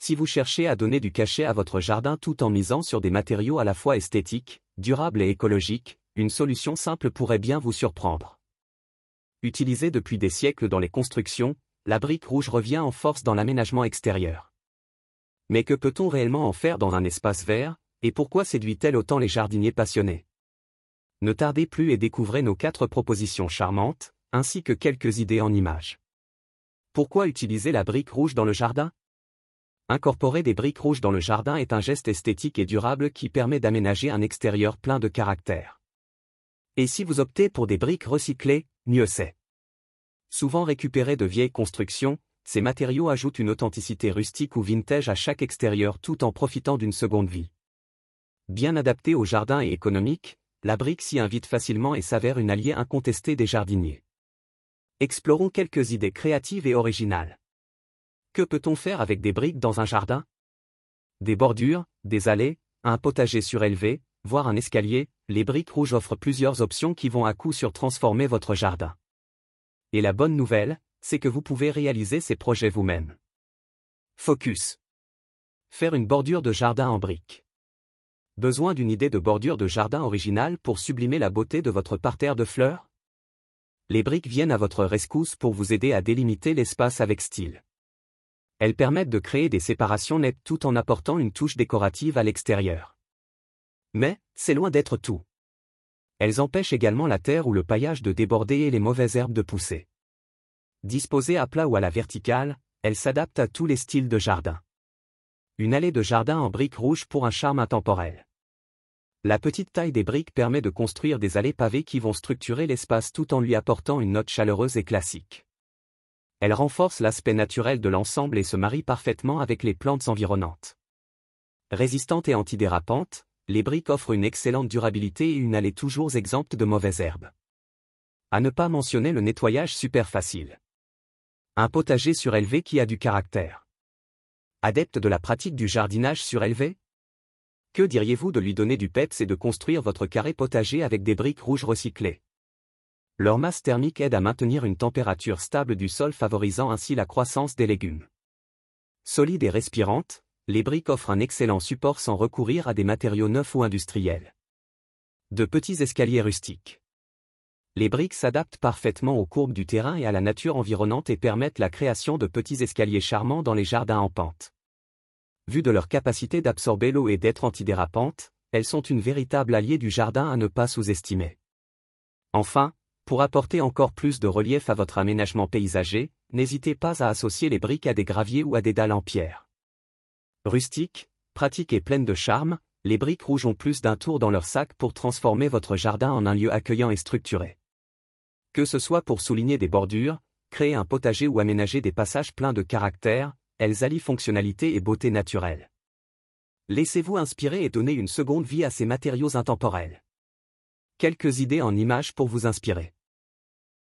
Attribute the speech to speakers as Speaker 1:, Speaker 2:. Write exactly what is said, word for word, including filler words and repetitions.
Speaker 1: Si vous cherchez à donner du cachet à votre jardin tout en misant sur des matériaux à la fois esthétiques, durables et écologiques, une solution simple pourrait bien vous surprendre. Utilisée depuis des siècles dans les constructions, la brique rouge revient en force dans l'aménagement extérieur. Mais que peut-on réellement en faire dans un espace vert, et pourquoi séduit-elle autant les jardiniers passionnés? Ne tardez plus et découvrez nos quatre propositions charmantes, ainsi que quelques idées en images. Pourquoi utiliser la brique rouge dans le jardin? Incorporer des briques rouges dans le jardin est un geste esthétique et durable qui permet d'aménager un extérieur plein de caractère. Et si vous optez pour des briques recyclées, mieux c'est. Souvent récupérées de vieilles constructions, ces matériaux ajoutent une authenticité rustique ou vintage à chaque extérieur tout en profitant d'une seconde vie. Bien adaptée au jardin et économique, la brique s'y invite facilement et s'avère une alliée incontestée des jardiniers. Explorons quelques idées créatives et originales. Que peut-on faire avec des briques dans un jardin? Des bordures, des allées, un potager surélevé, voire un escalier, les briques rouges offrent plusieurs options qui vont à coup sûr transformer votre jardin. Et la bonne nouvelle, c'est que vous pouvez réaliser ces projets vous-même. Focus. Faire une bordure de jardin en briques. Besoin d'une idée de bordure de jardin originale pour sublimer la beauté de votre parterre de fleurs? Les briques viennent à votre rescousse pour vous aider à délimiter l'espace avec style. Elles permettent de créer des séparations nettes tout en apportant une touche décorative à l'extérieur. Mais, c'est loin d'être tout. Elles empêchent également la terre ou le paillage de déborder et les mauvaises herbes de pousser. Disposées à plat ou à la verticale, elles s'adaptent à tous les styles de jardin. Une allée de jardin en briques rouges pour un charme intemporel. La petite taille des briques permet de construire des allées pavées qui vont structurer l'espace tout en lui apportant une note chaleureuse et classique. Elle renforce l'aspect naturel de l'ensemble et se marie parfaitement avec les plantes environnantes. Résistantes et antidérapantes, les briques offrent une excellente durabilité et une allée toujours exempte de mauvaises herbes. À ne pas mentionner le nettoyage super facile. Un potager surélevé qui a du caractère. Adepte de la pratique du jardinage surélevé? Que diriez-vous de lui donner du peps et de construire votre carré potager avec des briques rouges recyclées? Leur masse thermique aide à maintenir une température stable du sol, favorisant ainsi la croissance des légumes. Solides et respirantes, les briques offrent un excellent support sans recourir à des matériaux neufs ou industriels. De petits escaliers rustiques. Les briques s'adaptent parfaitement aux courbes du terrain et à la nature environnante et permettent la création de petits escaliers charmants dans les jardins en pente. Vu de leur capacité d'absorber l'eau et d'être antidérapantes, elles sont une véritable alliée du jardin à ne pas sous-estimer. Enfin, pour apporter encore plus de relief à votre aménagement paysager, n'hésitez pas à associer les briques à des graviers ou à des dalles en pierre. Rustiques, pratiques et pleines de charme, les briques rouges ont plus d'un tour dans leur sac pour transformer votre jardin en un lieu accueillant et structuré. Que ce soit pour souligner des bordures, créer un potager ou aménager des passages pleins de caractère, elles allient fonctionnalité et beauté naturelle. Laissez-vous inspirer et donnez une seconde vie à ces matériaux intemporels. Quelques idées en images pour vous inspirer.